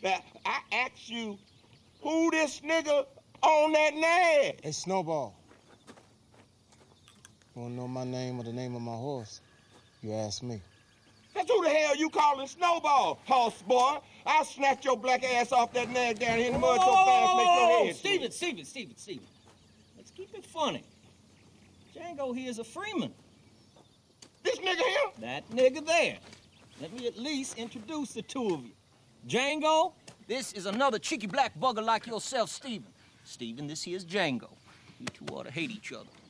Now, I asked you, who this nigga on that nag? Hey, Snowball. You wanna know my name or the name of my horse? You ask me. That's who the hell you calling Snowball, horse boy? I'll snatch your black ass off that nag down here in the mud so fast make your head Steven. Let's keep it funny. Django here is a freeman. This nigga here? That nigga there. Let me at least introduce the two of you. Django, this is another cheeky black bugger like yourself, Steven. Steven, this here's Django. You two ought to hate each other.